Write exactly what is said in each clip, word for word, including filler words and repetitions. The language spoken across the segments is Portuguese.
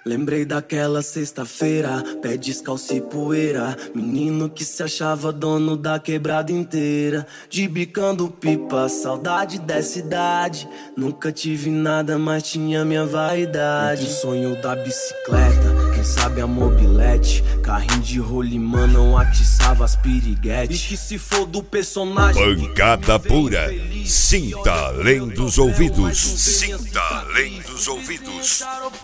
Lembrei daquela sexta-feira, pé descalço e poeira. Menino que se achava dono da quebrada inteira. De bicando pipa, saudade dessa idade. Nunca tive nada, mas tinha minha vaidade. Entre o sonho da bicicleta, quem sabe a mobilete. Carrinho de rolimã não atiçava as piriguetes. E que se for do personagem. Pancada pura, sinta além dos ouvidos. Sinta além dos ouvidos.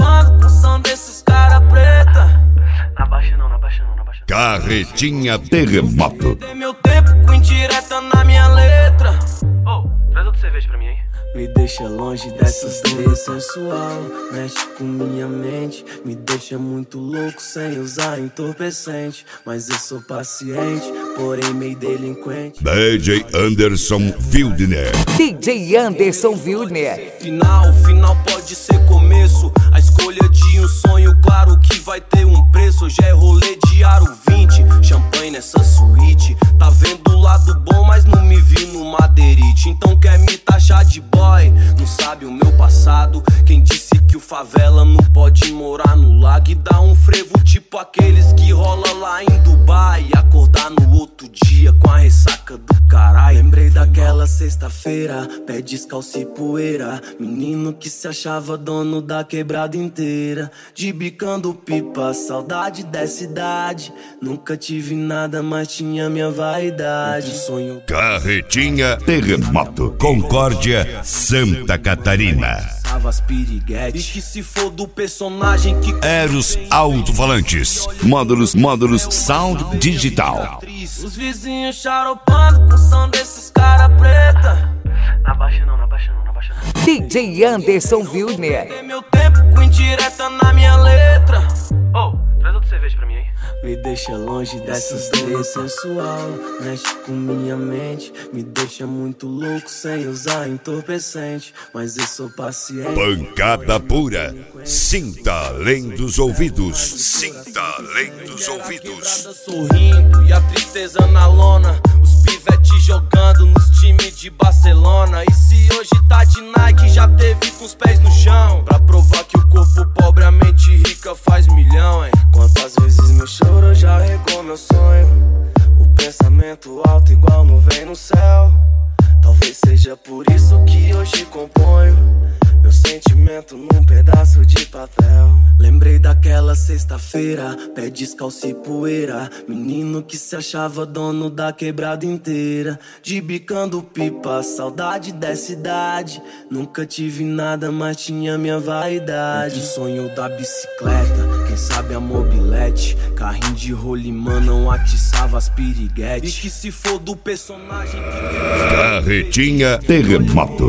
Desses cara preta. Na baixa não, na baixa não, na baixa não. Carretinha Terremoto. Tem meu tempo com indireta na minha letra. Oh, traz outra cerveja pra mim aí. Me deixa longe dessas ideias sensual. Mexe com minha mente. Me deixa muito louco sem usar entorpecente. Mas eu sou paciente, porém meio delinquente. D J Anderson Wildner. D J Anderson Wildner. Final, final pode ser começo. A escolha de um sonho, claro que vai ter um preço. Hoje é rolê de aro vinte, champanhe nessa suíte. Tá vendo o lado bom, mas não me vi no madeirite. Então quer me taxar de boy, não sabe o meu passado. Quem disse que o favela não pode morar no lago e dar um frevo tipo aqueles que rola lá em Dubai. E acordar no outro dia com a ressaca do caralho. Lembrei daquela sexta-feira, pé descalço e poeira. Menino que se achava dono da quebrada inteira. De bicando pipa, saudade dessa idade. Nunca tive nada, mas tinha minha vaidade. Sonho. Carretinha Terremoto, Concórdia, Santa Catarina. As piriguetes. E que se for do personagem que. Eros Alto-Falantes. Módulos, módulos Sound Digital. Os vizinhos charopando com som desses cara preta. Na baixa não, na baixa não, na baixa não. D J Anderson Wildner. Tem meu tempo com indireta na minha letra. Oh, traz outra cerveja pra mim aí. Me deixa longe dessas ideias sensual. Mexe com minha mente. Me deixa muito louco sem usar entorpecente. Mas eu sou paciente. Pancada pura, sinta além dos ouvidos. Sinta além dos ouvidos. Sorrindo e a tristeza na lona. Os pivetes jogando nos times de Barcelona. E se hoje tá de Nike, já teve com os pés no chão. Pra provar que o corpo pobre, a mente rica faz milhão, hein? Quantas vezes meu choro já regou meu sonho. O pensamento alto igual nuvem no céu. Talvez seja por isso que hoje componho meu sentimento num pedaço de papel. Lembrei daquela sexta-feira, pé descalço e poeira. Menino que se achava dono da quebrada inteira. De bicando pipa, saudade dessa idade. Nunca tive nada, mas tinha minha vaidade. Entre o sonho da bicicleta, quem sabe a mobilete. Carrinho de rolimã não atiçava as piriguetes. E que se for do personagem que... Carretinha Terremoto,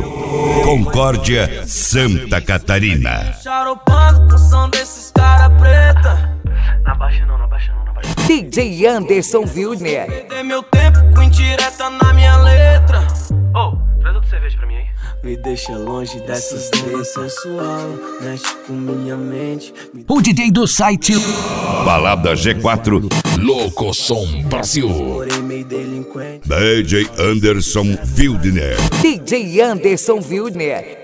Concórdia, Santa Catarina. Charopando com som desses cara preta. Na baixa não, na baixa não, na baixa não. D J Anderson Wildner. Perder meu tempo com indireta na minha letra. Oh, traz outra cerveja pra mim aí. Me deixa longe dessas ideias sensual. Mexe com minha mente. Me... O D J do site Balada G quatro, Louco Som Brasil. Porém meio delinquente. D J Anderson Wildner. D J Anderson Wildner.